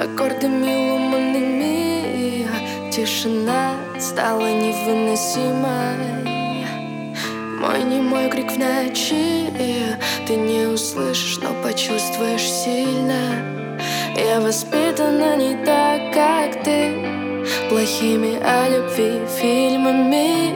Аккордами ломаными тишина стала невыносимой. Мой немой крик в ночи ты не услышишь, но почувствуешь сильно. Я воспитана не так, как ты, плохими о любви фильмами.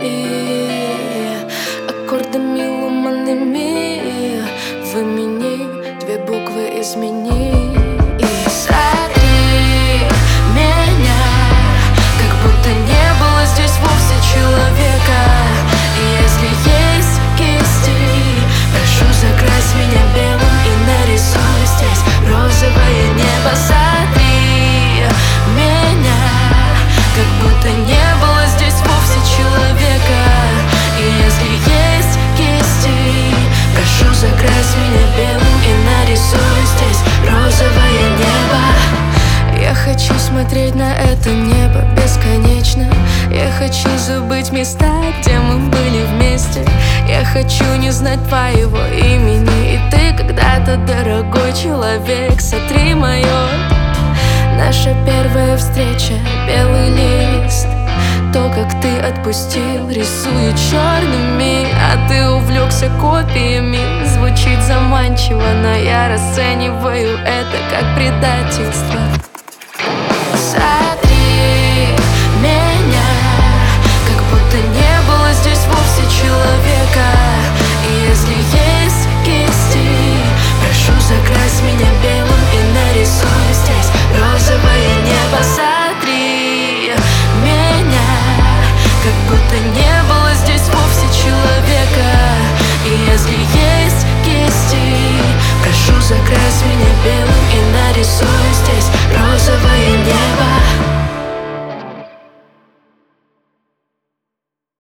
Аккордами ломаными вымени, две буквы измени. И сотри меня, как будто не было здесь вовсе человека. И если есть кисти, прошу, закрась меня белым и нарисуй здесь розовое небо. Сотри меня, как будто не было здесь вовсе человека. И если есть кисти, прошу, закрась меня белым и нарисуй здесь розовое небо. Я хочу смотреть на это небо бесконечно. Я хочу забыть места, где мы были вместе. Я хочу не знать твоего имени. И ты когда-то, дорогой человек, сотри мое. Наша первая встреча, белый лист. То, как ты отпустил, рисую черными. А ты увлекся копиями. Звучит заманчиво, но я расцениваю это как предательство.